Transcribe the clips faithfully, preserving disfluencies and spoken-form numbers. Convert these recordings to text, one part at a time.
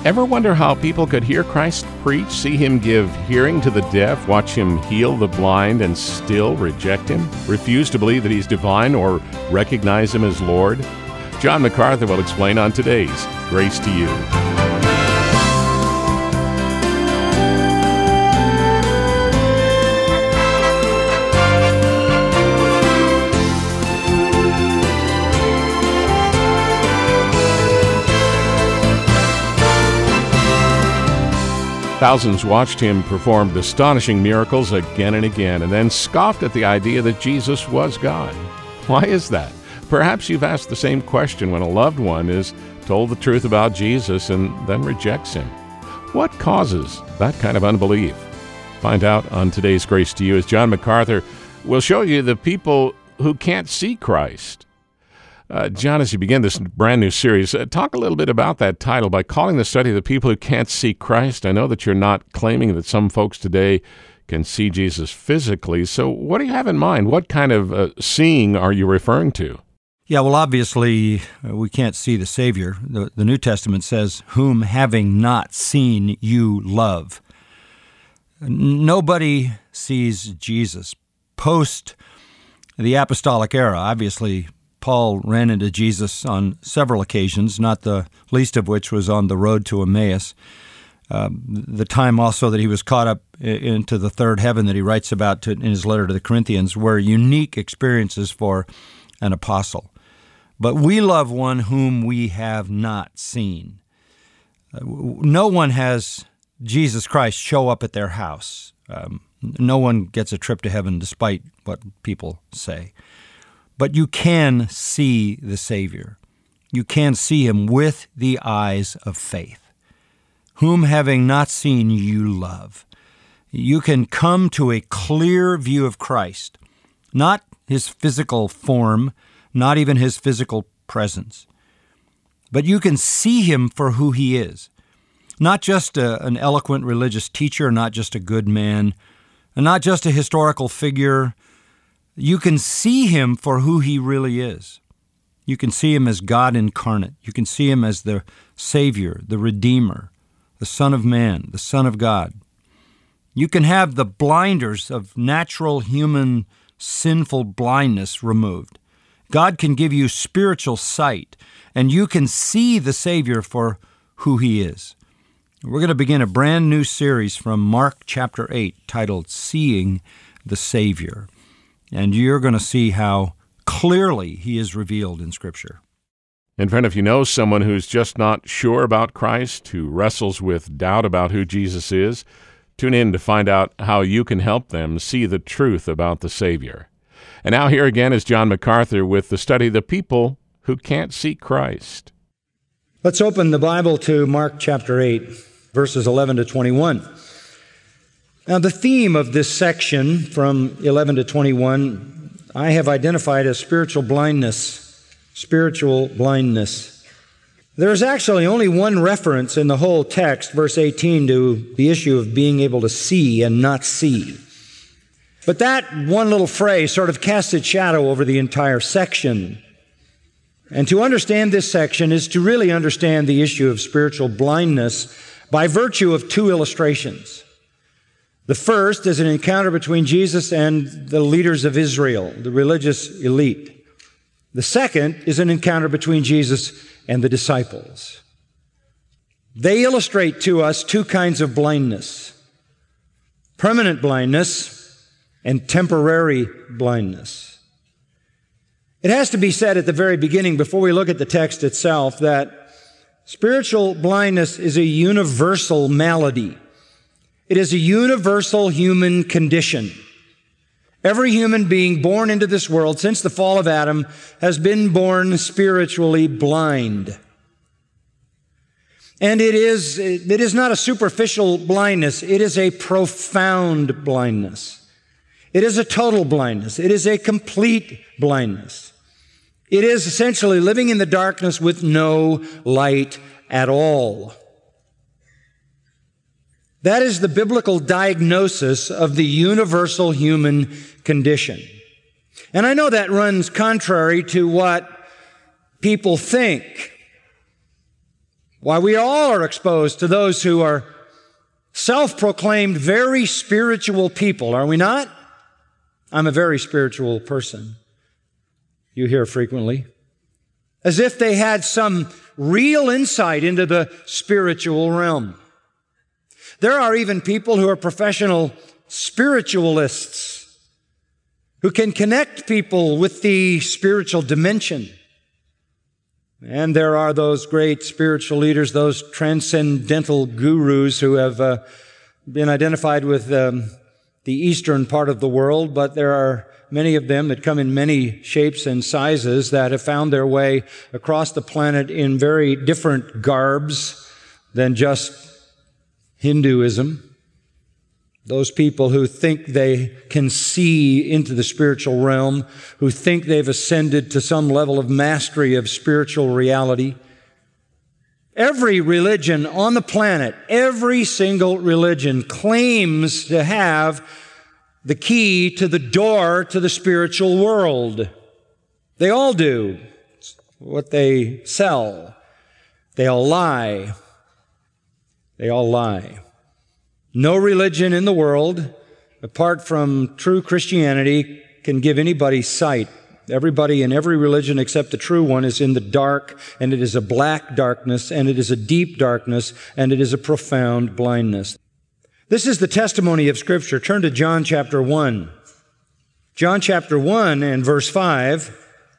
Ever wonder how people could hear Christ preach, see him give hearing to the deaf, watch him heal the blind, and still reject him? Refuse to believe that he's divine or recognize him as Lord? John MacArthur will explain on today's Grace to You. Thousands watched him perform astonishing miracles again and again, and then scoffed at the idea that Jesus was God. Why is that? Perhaps you've asked the same question when a loved one is told the truth about Jesus and then rejects him. What causes that kind of unbelief? Find out on today's Grace to You as John MacArthur will show you the people who can't see Christ. Uh, John, as you begin this brand new series, uh, talk a little bit about that title by calling the study The People Who Can't See Christ. I know that you're not claiming that some folks today can see Jesus physically, so what do you have in mind? What kind of uh, seeing are you referring to? Yeah, well, obviously, uh, we can't see the Savior. The, the New Testament says, whom having not seen you love. Nobody sees Jesus. Post the apostolic era, obviously, Paul ran into Jesus on several occasions, not the least of which was on the road to Emmaus. Uh, the time also that he was caught up into the third heaven that he writes about to, in his letter to the Corinthians were unique experiences for an apostle. But we love one whom we have not seen. Uh, no one has Jesus Christ show up at their house. Um, no one gets a trip to heaven despite what people say. But you can see the Savior. You can see him with the eyes of faith. Whom having not seen you love. You can come to a clear view of Christ, not his physical form, not even his physical presence, but you can see him for who he is. Not just a, an eloquent religious teacher, not just a good man, and not just a historical figure. You can see him for who he really is. You can see him as God incarnate. You can see him as the Savior, the Redeemer, the Son of Man, the Son of God. You can have the blinders of natural human sinful blindness removed. God can give you spiritual sight, and you can see the Savior for who he is. We're going to begin a brand new series from Mark chapter eight titled Seeing the Savior. And you're going to see how clearly he is revealed in Scripture. And friend, if you know someone who's just not sure about Christ, who wrestles with doubt about who Jesus is, tune in to find out how you can help them see the truth about the Savior. And now here again is John MacArthur with the study, The People Who Can't See Christ. Let's open the Bible to Mark chapter eight, verses eleven to twenty-one. Now, the theme of this section from eleven to twenty-one, I have identified as spiritual blindness. Spiritual blindness. There is actually only one reference in the whole text, verse eighteen, to the issue of being able to see and not see. But that one little phrase sort of casts its shadow over the entire section. And to understand this section is to really understand the issue of spiritual blindness by virtue of two illustrations. The first is an encounter between Jesus and the leaders of Israel, the religious elite. The second is an encounter between Jesus and the disciples. They illustrate to us two kinds of blindness: permanent blindness and temporary blindness. It has to be said at the very beginning, before we look at the text itself, that spiritual blindness is a universal malady. It is a universal human condition. Every human being born into this world since the fall of Adam has been born spiritually blind. And it is, it is not a superficial blindness. It is a profound blindness. It is a total blindness. It is a complete blindness. It is essentially living in the darkness with no light at all. That is the biblical diagnosis of the universal human condition. And I know that runs contrary to what people think. Why, we all are exposed to those who are self-proclaimed very spiritual people, are we not? I'm a very spiritual person. You hear frequently. As if they had some real insight into the spiritual realm. There are even people who are professional spiritualists who can connect people with the spiritual dimension. And there are those great spiritual leaders, those transcendental gurus who have uh, been identified with um, the eastern part of the world, but there are many of them that come in many shapes and sizes that have found their way across the planet in very different garbs than just Hinduism. Those people who think they can see into the spiritual realm, who think they've ascended to some level of mastery of spiritual reality. Every religion on the planet, every single religion claims to have the key to the door to the spiritual world. They all do. It's what they sell. They all lie. They all lie. No religion in the world, apart from true Christianity, can give anybody sight. Everybody in every religion except the true one is in the dark, and it is a black darkness, and it is a deep darkness, and it is a profound blindness. This is the testimony of Scripture. Turn to John chapter one. John chapter one and verse five.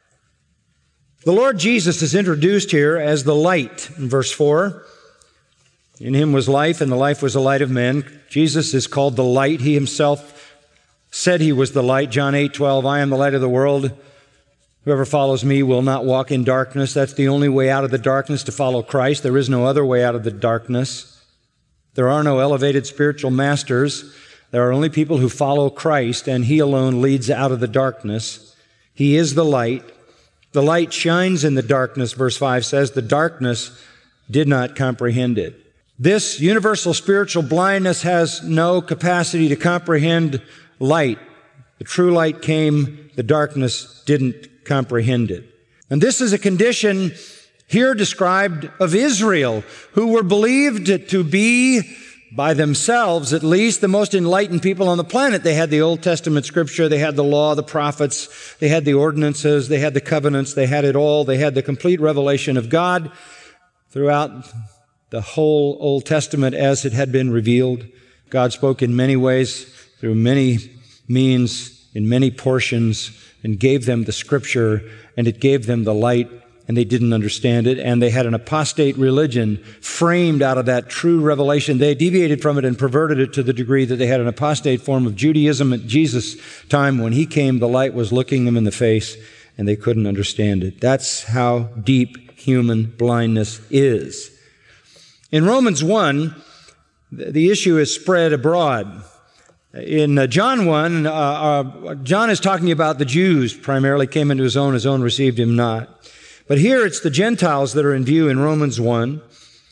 The Lord Jesus is introduced here as the light in verse four. In him was life, and the life was the light of men. Jesus is called the light. He himself said he was the light. John eight twelve, I am the light of the world. Whoever follows me will not walk in darkness. That's the only way out of the darkness, to follow Christ. There is no other way out of the darkness. There are no elevated spiritual masters. There are only people who follow Christ, and he alone leads out of the darkness. He is the light. The light shines in the darkness, verse five says. The darkness did not comprehend it. This universal spiritual blindness has no capacity to comprehend light. The true light came, the darkness didn't comprehend it. And this is a condition here described of Israel, who were believed to be, by themselves at least, the most enlightened people on the planet. They had the Old Testament scripture, they had the law, the prophets, they had the ordinances, they had the covenants, they had it all. They had the complete revelation of God throughout the whole Old Testament as it had been revealed. God spoke in many ways, through many means, in many portions, and gave them the scripture, and it gave them the light, and they didn't understand it, and they had an apostate religion framed out of that true revelation. They deviated from it and perverted it to the degree that they had an apostate form of Judaism at Jesus' time. When he came, the light was looking them in the face, and they couldn't understand it. That's how deep human blindness is. In Romans one, the issue is spread abroad. In John one, uh, uh, John is talking about the Jews primarily came into his own, his own received him not. But here it's the Gentiles that are in view in Romans one.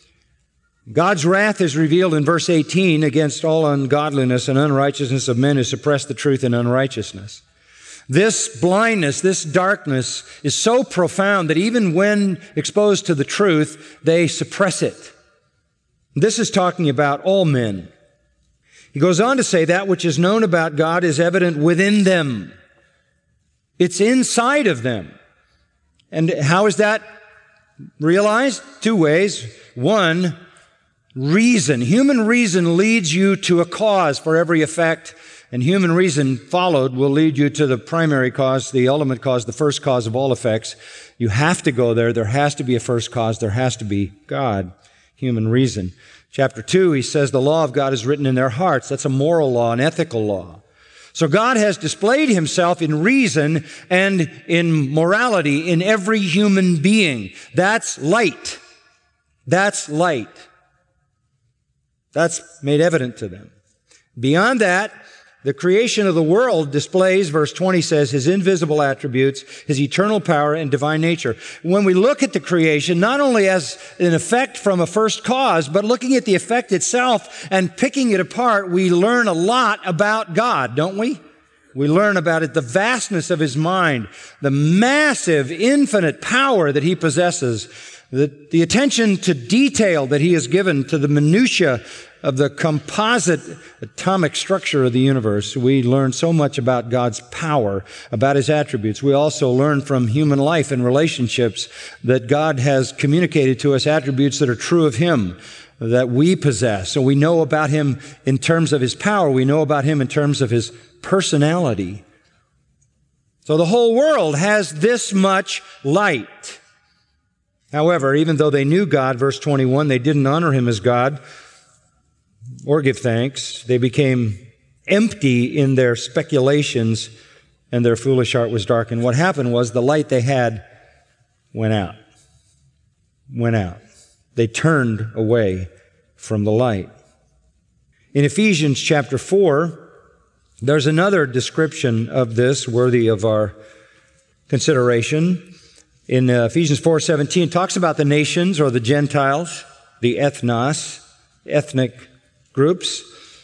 God's wrath is revealed in verse eighteen against all ungodliness and unrighteousness of men who suppress the truth in unrighteousness. This blindness, this darkness is so profound that even when exposed to the truth, they suppress it. This is talking about all men. He goes on to say that which is known about God is evident within them. It's inside of them. And how is that realized? Two ways. One, reason. Human reason leads you to a cause for every effect, and human reason followed will lead you to the primary cause, the ultimate cause, the first cause of all effects. You have to go there. There has to be a first cause. There has to be God. Human reason. Chapter two, he says the law of God is written in their hearts. That's a moral law, an ethical law. So God has displayed himself in reason and in morality in every human being. That's light. That's light. That's made evident to them. Beyond that, the creation of the world displays, verse twenty says, his invisible attributes, his eternal power and divine nature. When we look at the creation, not only as an effect from a first cause, but looking at the effect itself and picking it apart, we learn a lot about God, don't we? We learn about it, the vastness of his mind, the massive, infinite power that he possesses, The, the attention to detail that he has given to the minutia of the composite atomic structure of the universe. We learn so much about God's power, about His attributes. We also learn from human life and relationships that God has communicated to us attributes that are true of Him, that we possess. So we know about Him in terms of His power. We know about Him in terms of His personality. So the whole world has this much light. However, even though they knew God, verse twenty-one, they didn't honor Him as God or give thanks. They became empty in their speculations, and their foolish heart was darkened. What happened was the light they had went out. Went out. They turned away from the light. In Ephesians chapter four, there's another description of this worthy of our consideration. In uh, Ephesians four seventeen, it talks about the nations or the Gentiles, the ethnos, ethnic groups.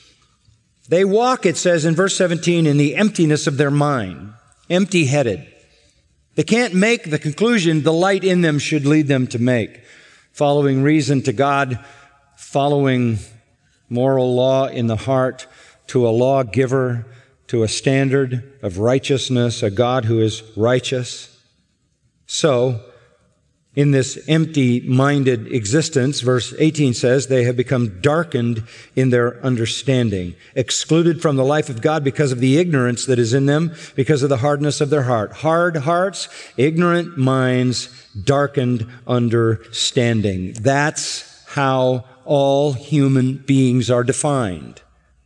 They walk, it says in verse seventeen, in the emptiness of their mind, empty-headed. They can't make the conclusion the light in them should lead them to make, following reason to God, following moral law in the heart, to a lawgiver, to a standard of righteousness, a God who is righteous. So, in this empty-minded existence, verse eighteen says, they have become darkened in their understanding, excluded from the life of God because of the ignorance that is in them, because of the hardness of their heart. Hard hearts, ignorant minds, darkened understanding. That's how all human beings are defined.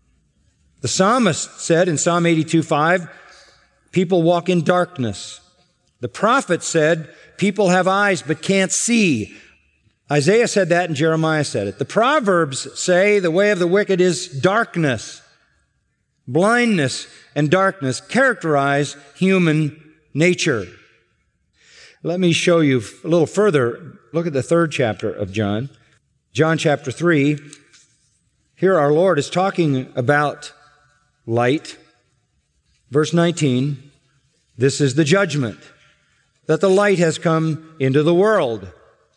The psalmist said in Psalm eighty-two five, people walk in darkness. The prophet said, people have eyes but can't see. Isaiah said that and Jeremiah said it. The Proverbs say the way of the wicked is darkness. Blindness and darkness characterize human nature. Let me show you a little further. Look at the third chapter of John. John chapter three. Here our Lord is talking about light. Verse nineteen, this is the judgment, that the light has come into the world.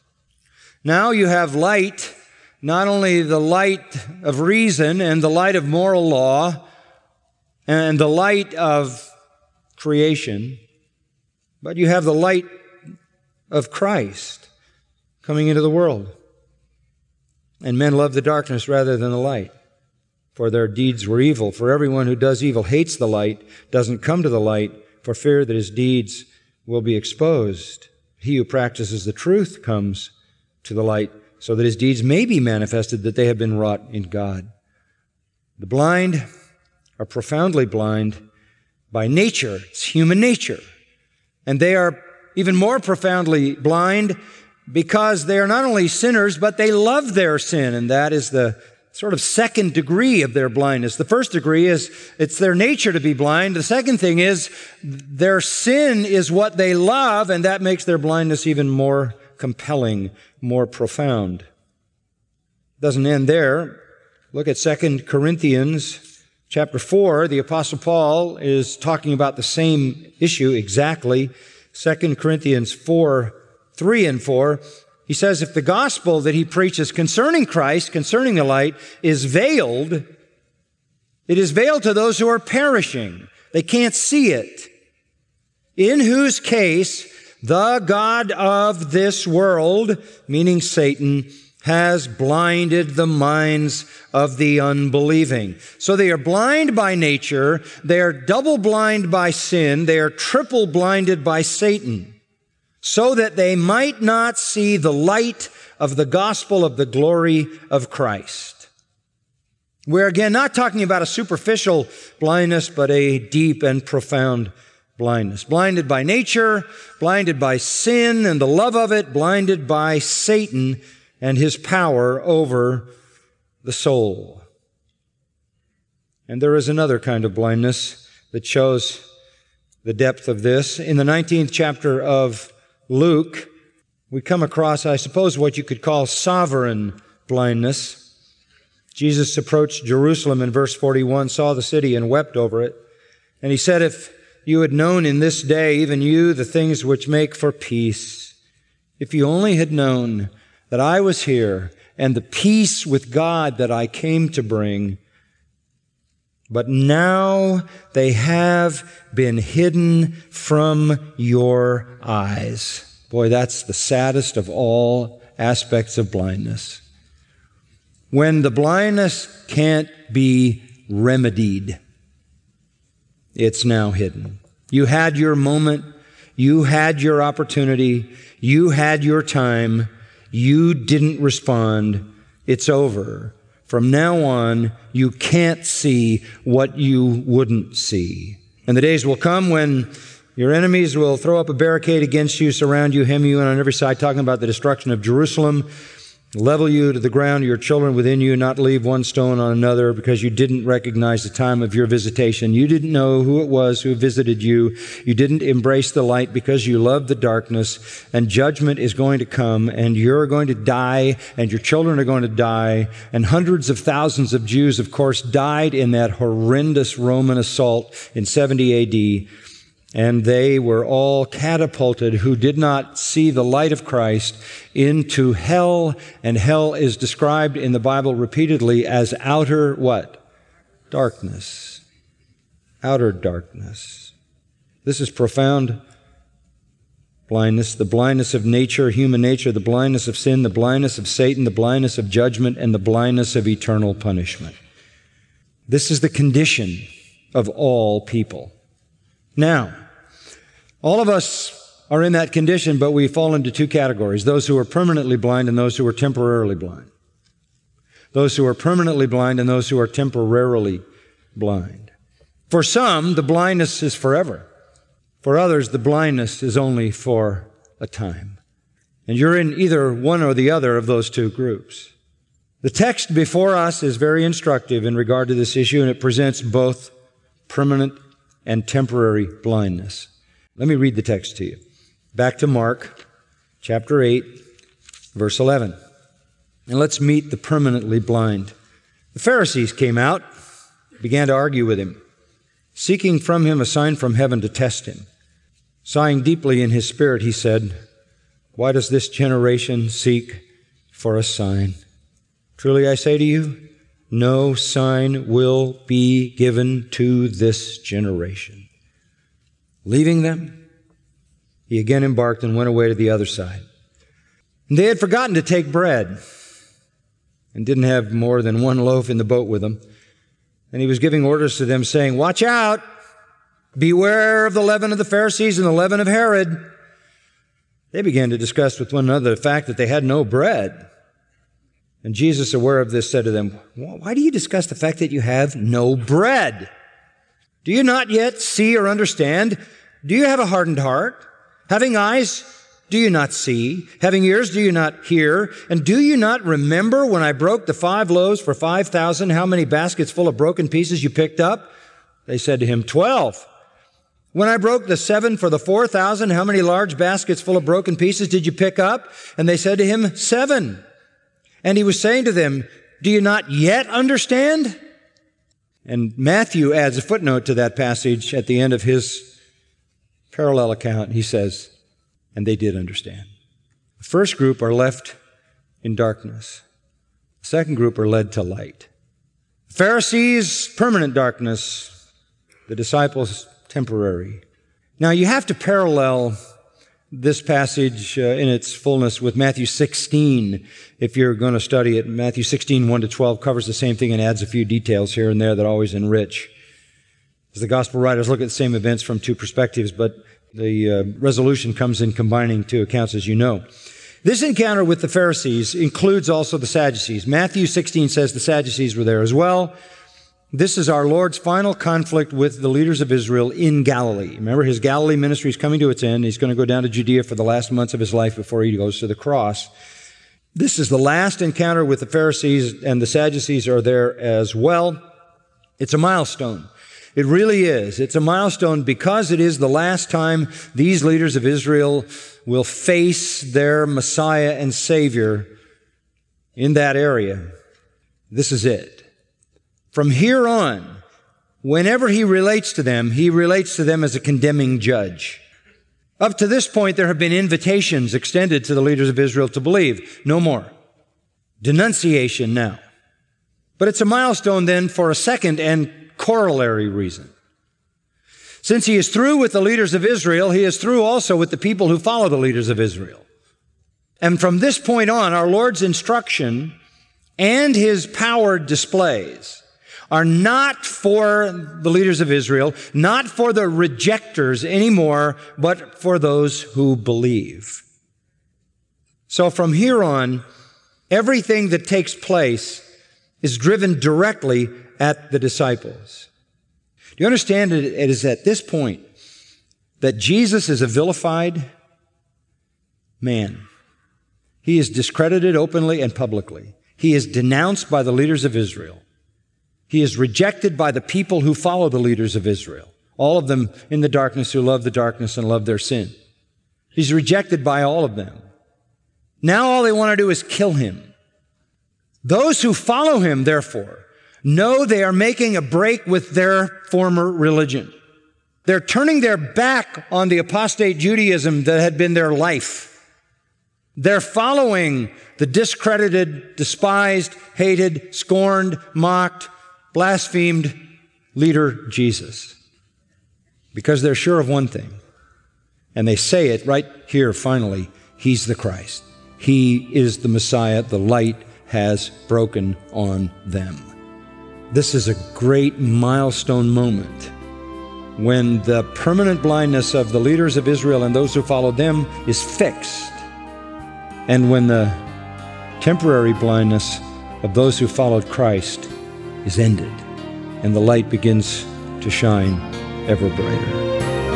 Now you have light, not only the light of reason and the light of moral law and the light of creation, but you have the light of Christ coming into the world. And men love the darkness rather than the light, for their deeds were evil. For everyone who does evil hates the light, doesn't come to the light, for fear that his deeds will be exposed. He who practices the truth comes to the light, so that his deeds may be manifested that they have been wrought in God. The blind are profoundly blind by nature. It's human nature. And they are even more profoundly blind because they are not only sinners, but they love their sin, and that is the sort of second degree of their blindness. The first degree is it's their nature to be blind. The second thing is their sin is what they love, and that makes their blindness even more compelling, more profound. Doesn't end there. Look at Second Corinthians chapter four. The Apostle Paul is talking about the same issue exactly. Second Corinthians four, three and four. He says, if the gospel that he preaches concerning Christ, concerning the light, is veiled, it is veiled to those who are perishing. They can't see it. In whose case, the God of this world, meaning Satan, has blinded the minds of the unbelieving. So they are blind by nature, they are double blind by sin, they are triple blinded by Satan, so that they might not see the light of the gospel of the glory of Christ. We're again not talking about a superficial blindness, but a deep and profound blindness. Blinded by nature, blinded by sin and the love of it, blinded by Satan and his power over the soul. And there is another kind of blindness that shows the depth of this. In the nineteenth chapter of Luke, we come across, I suppose, what you could call sovereign blindness. Jesus approached Jerusalem in verse forty-one, saw the city and wept over it. And he said, if you had known in this day, even you, the things which make for peace, if you only had known that I was here and the peace with God that I came to bring. But now they have been hidden from your eyes. Boy, that's the saddest of all aspects of blindness. When the blindness can't be remedied, it's now hidden. You had your moment. You had your opportunity. You had your time. You didn't respond. It's over. From now on, you can't see what you wouldn't see. And the days will come when your enemies will throw up a barricade against you, surround you, hem you in on every side, talking about the destruction of Jerusalem, level you to the ground, your children within you, not leave one stone on another, because you didn't recognize the time of your visitation. You didn't know who it was who visited you. You didn't embrace the light because you loved the darkness, and judgment is going to come, and you're going to die, and your children are going to die, and hundreds of thousands of Jews, of course, died in that horrendous Roman assault in seventy A D, and they were all catapulted, who did not see the light of Christ, into hell. And hell is described in the Bible repeatedly as outer what? Darkness. Outer darkness. This is profound blindness, the blindness of nature, human nature, the blindness of sin, the blindness of Satan, the blindness of judgment, and the blindness of eternal punishment. This is the condition of all people. Now, all of us are in that condition, but we fall into two categories: those who are permanently blind and those who are temporarily blind. Those who are permanently blind and those who are temporarily blind. For some, the blindness is forever. For others, the blindness is only for a time. And you're in either one or the other of those two groups. The text before us is very instructive in regard to this issue, and it presents both permanent and temporary blindness. Let me read the text to you. Back to Mark, chapter eight, verse eleven. And let's meet the permanently blind. The Pharisees came out, began to argue with him, seeking from him a sign from heaven to test him. Sighing deeply in his spirit, he said, "Why does this generation seek for a sign? Truly I say to you, no sign will be given to this generation." Leaving them, he again embarked and went away to the other side. And they had forgotten to take bread and didn't have more than one loaf in the boat with them. And he was giving orders to them, saying, "Watch out! Beware of the leaven of the Pharisees and the leaven of Herod." They began to discuss with one another the fact that they had no bread. And Jesus, aware of this, said to them, "Why do you discuss the fact that you have no bread? Do you not yet see or understand? Do you have a hardened heart? Having eyes, do you not see? Having ears, do you not hear? And do you not remember when I broke the five loaves for five thousand, how many baskets full of broken pieces you picked up?" They said to him, twelve. "When I broke the seven for the four thousand, how many large baskets full of broken pieces did you pick up?" And they said to him, seven. And he was saying to them, "Do you not yet understand?" And Matthew adds a footnote to that passage at the end of his parallel account. He says, "And they did understand." The first group are left in darkness. The second group are led to light. The Pharisees, permanent darkness. The disciples, temporary. Now you have to parallel this passage uh, in its fullness with Matthew sixteen, if you're going to study it. Matthew sixteen, one to twelve covers the same thing and adds a few details here and there that always enrich. As the gospel writers look at the same events from two perspectives, but the uh, resolution comes in combining two accounts, as you know. This encounter with the Pharisees includes also the Sadducees. Matthew sixteen says the Sadducees were there as well. This is our Lord's final conflict with the leaders of Israel in Galilee. Remember, his Galilee ministry is coming to its end. He's going to go down to Judea for the last months of his life before he goes to the cross. This is the last encounter with the Pharisees, and the Sadducees are there as well. It's a milestone. It really is. It's a milestone because it is the last time these leaders of Israel will face their Messiah and Savior in that area. This is it. From here on, whenever he relates to them, he relates to them as a condemning judge. Up to this point, there have been invitations extended to the leaders of Israel to believe. No more. Denunciation now. But it's a milestone then for a second and corollary reason. Since he is through with the leaders of Israel, he is through also with the people who follow the leaders of Israel. And from this point on, our Lord's instruction and his power displays are not for the leaders of Israel, not for the rejectors anymore, but for those who believe. So from here on, everything that takes place is driven directly at the disciples. Do you understand it, it is at this point that Jesus is a vilified man. He is discredited openly and publicly. He is denounced by the leaders of Israel. He is rejected by the people who follow the leaders of Israel, all of them in the darkness who love the darkness and love their sin. He's rejected by all of them. Now all they want to do is kill him. Those who follow him, therefore, know they are making a break with their former religion. They're turning their back on the apostate Judaism that had been their life. They're following the discredited, despised, hated, scorned, mocked, blasphemed leader Jesus. Because they're sure of one thing, and they say it right here finally, he's the Christ. He is the Messiah. The light has broken on them. This is a great milestone moment when the permanent blindness of the leaders of Israel and those who followed them is fixed, and when the temporary blindness of those who followed Christ is ended, and the light begins to shine ever brighter.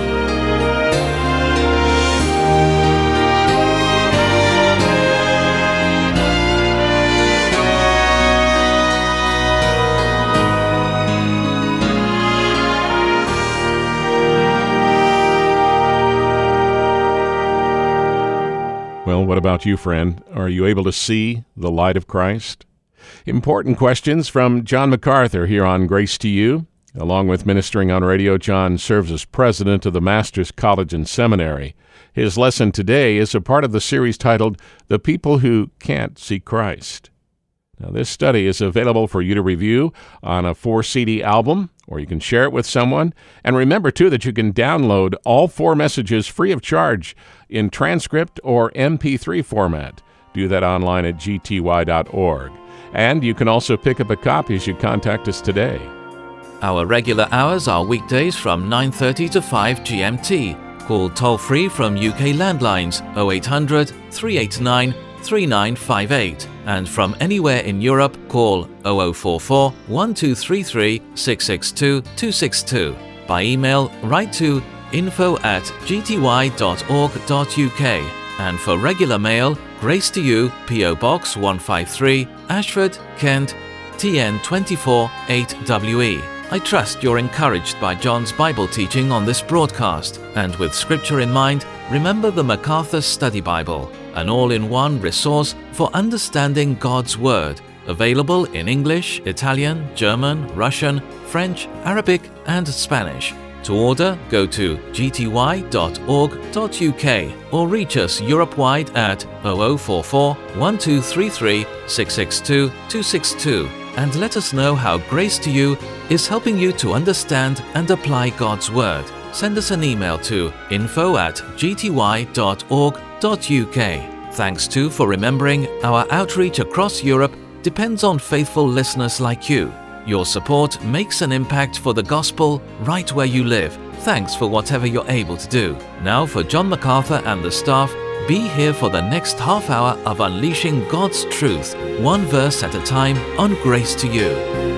Well, what about you, friend? Are you able to see the light of Christ? Important questions from John MacArthur here on Grace to You. Along with ministering on radio, John serves as president of the Masters College and Seminary. His lesson today is a part of the series titled The People Who Can't See Christ. Now, this study is available for you to review on a four C D album, or you can share it with someone. And remember, too, that you can download all four messages free of charge in transcript or M P three format. Do that online at g t y dot org. And you can also pick up a copy as you contact us today. Our regular hours are weekdays from nine thirty to five G M T. Call toll-free from U K landlines oh eight hundred, three eight nine, three nine five eight. And from anywhere in Europe, call oh oh four four, one two three three, six six two, two six two. By email, write to info at g t y dot org dot u k. And for regular mail, Grace to You, P O Box one five three, Ashford, Kent, T N two four eight W E. I trust you're encouraged by John's Bible teaching on this broadcast, and with Scripture in mind, remember the MacArthur Study Bible, an all-in-one resource for understanding God's Word, available in English, Italian, German, Russian, French, Arabic, and Spanish. To order, go to g t y dot org dot u k or reach us Europe-wide at oh oh four four, one two three three, six six two, two six two and let us know how Grace to You is helping you to understand and apply God's Word. Send us an email to info at g t y dot org dot u k. Thanks too for remembering our outreach across Europe depends on faithful listeners like you. Your support makes an impact for the gospel right where you live. Thanks for whatever you're able to do. Now for John MacArthur and the staff, be here for the next half hour of unleashing God's truth, one verse at a time on Grace to You.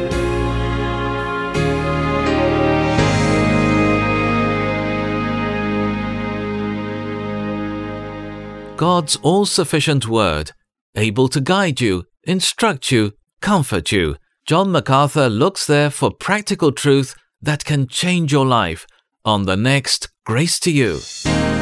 God's all-sufficient word, able to guide you, instruct you, comfort you. John MacArthur looks there for practical truth that can change your life on the next Grace to You.